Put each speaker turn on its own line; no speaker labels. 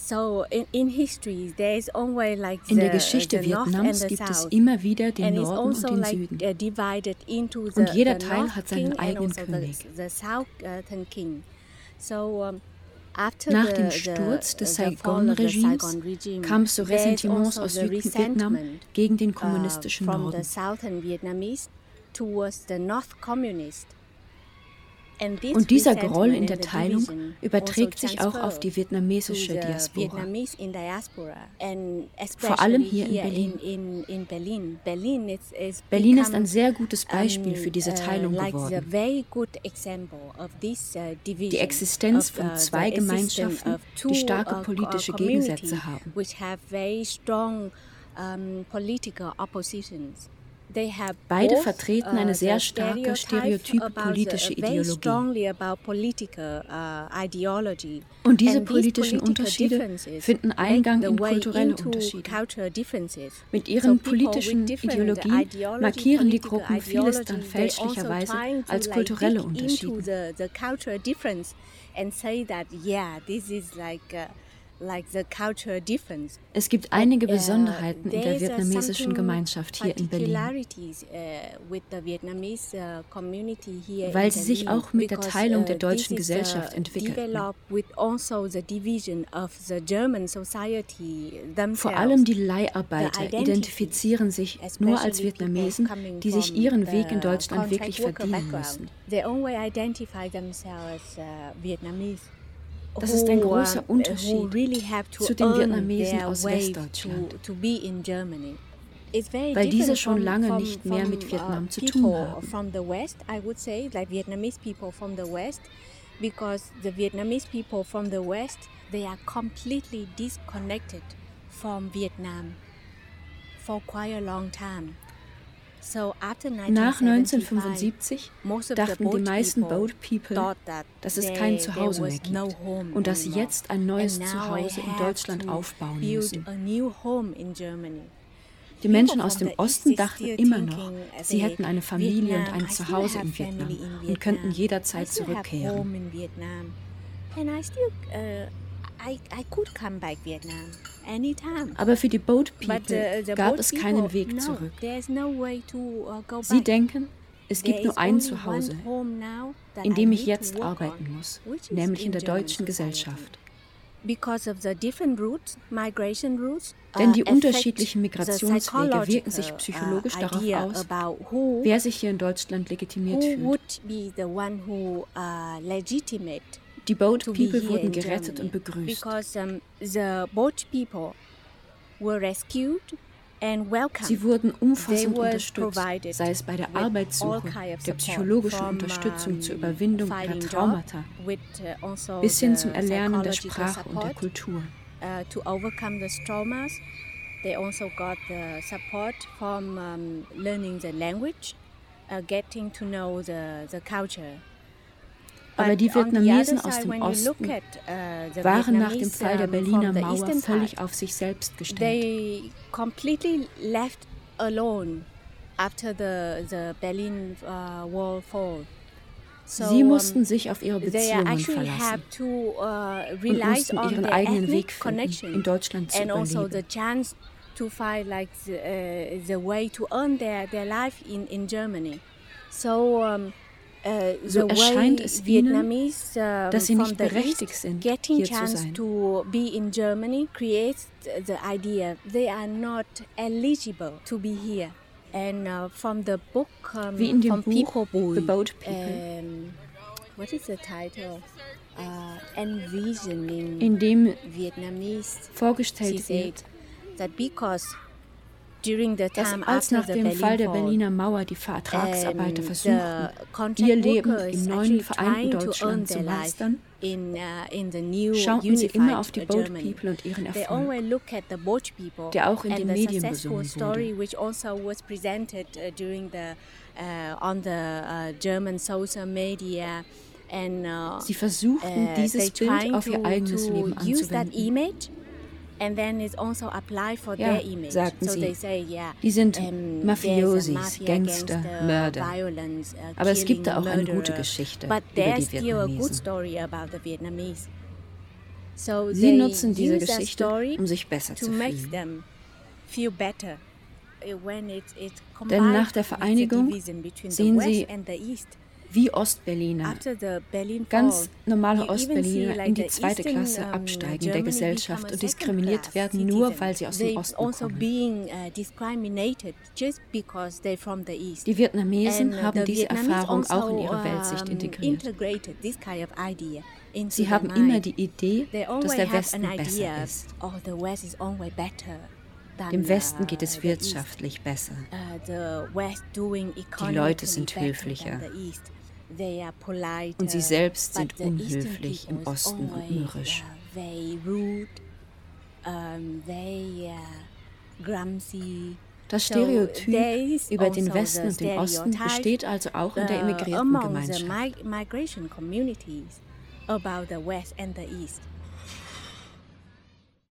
In der Geschichte Vietnams gibt es immer wieder den Norden und den Süden. Und jeder Teil hat seinen eigenen König. Nach dem Sturz des Saigon-Regimes kam es zu Ressentiments aus Südvietnam gegen den kommunistischen Norden. Und dieser Groll in der Teilung überträgt sich auch auf die vietnamesische Diaspora. Vor allem hier in Berlin. Berlin ist ein sehr gutes Beispiel für diese Teilung geworden. Die Existenz von zwei Gemeinschaften, die starke politische Gegensätze haben. Beide vertreten eine sehr starke, stereotype politische Ideologie. Und diese politischen Unterschiede finden Eingang in kulturelle Unterschiede. Mit ihren politischen Ideologien markieren die Gruppen vieles dann fälschlicherweise als kulturelle Unterschiede. Es gibt einige Besonderheiten in der vietnamesischen Gemeinschaft hier in Berlin, weil sie sich auch mit der Teilung der deutschen Gesellschaft entwickelten. Vor allem die Leiharbeiter identifizieren sich nur als Vietnamesen, die sich ihren Weg in Deutschland wirklich verdienen müssen. Das ist ein großer Unterschied zu den Vietnamesen aus Westdeutschland, weil diese schon lange nicht mehr mit Vietnam zu tun haben.
Because the Vietnamese people from the West, they are completely disconnected from Vietnam for quite a long time.
Nach 1975 dachten die meisten Boat People, dass es kein Zuhause mehr gibt und dass sie jetzt ein neues Zuhause in Deutschland aufbauen müssen. Die Menschen aus dem Osten dachten immer noch, sie hätten eine Familie und ein Zuhause in Vietnam und könnten jederzeit zurückkehren. Aber für die Boat People gab es keinen Weg zurück. Sie denken, es gibt nur ein Zuhause, in dem ich jetzt arbeiten muss, nämlich in der deutschen Gesellschaft. Denn die unterschiedlichen Migrationswege wirken sich psychologisch darauf aus, wer sich hier in Deutschland legitimiert fühlt. Die Boat People wurden gerettet und begrüßt. Sie wurden umfassend unterstützt, sei es bei der Arbeitssuche, der psychologischen Unterstützung zur Überwindung ihrer Traumata, bis hin zum Erlernen der Sprache und der Kultur.
They also got the support from learning the language, getting to know the culture.
Aber die Vietnamesen aus dem Osten waren nach dem Fall der Berliner Mauer völlig auf sich selbst gestellt.
They completely left alone after the Berlin Wall fall.
Sie mussten sich auf ihre Beziehungen verlassen und mussten ihren eigenen Weg finden, in Deutschland zu überleben.
To find like the way to earn their life in Germany.
So erscheint es ihnen, dass sie nicht berechtigt sind, hier zu sein.
To be in Germany creates the idea they are not eligible to be here. And from the book,
wie in dem Buch The Boat People,
what is the title? Envisioning
in dem
Vietnamese
vorgestellt wird,
that because during the time
als nach dem Fall der Berliner Mauer die Vertragsarbeiter versuchten, ihr Leben im neuen vereinten Deutschland zu meistern, schauten sie immer auf die Boat People und ihren Erfolg, der auch in den Medien besungen wurde. Sie versuchten, dieses Bild auf ihr eigenes Leben anzuwenden. Ja, sagten sie, die sind Mafiosis, Gangster, Mörder. Aber es gibt da auch eine gute Geschichte über die Vietnamesen. Sie nutzen diese Geschichte, um sich besser zu fühlen. Denn nach der Vereinigung sehen sie, wie Ostberliner, ganz normale Ostberliner in die zweite Klasse absteigen der Gesellschaft und diskriminiert werden, nur weil sie aus dem Osten kommen. Die Vietnamesen haben diese Erfahrung auch in ihre Weltsicht integriert. Sie haben immer die Idee, dass der Westen besser ist. Dem Westen geht es wirtschaftlich besser. Die Leute sind höflicher. Und sie selbst sind unhöflich im Osten und mürrisch. Das Stereotyp über den Westen und den Osten besteht also auch in der immigrierten Gemeinschaft.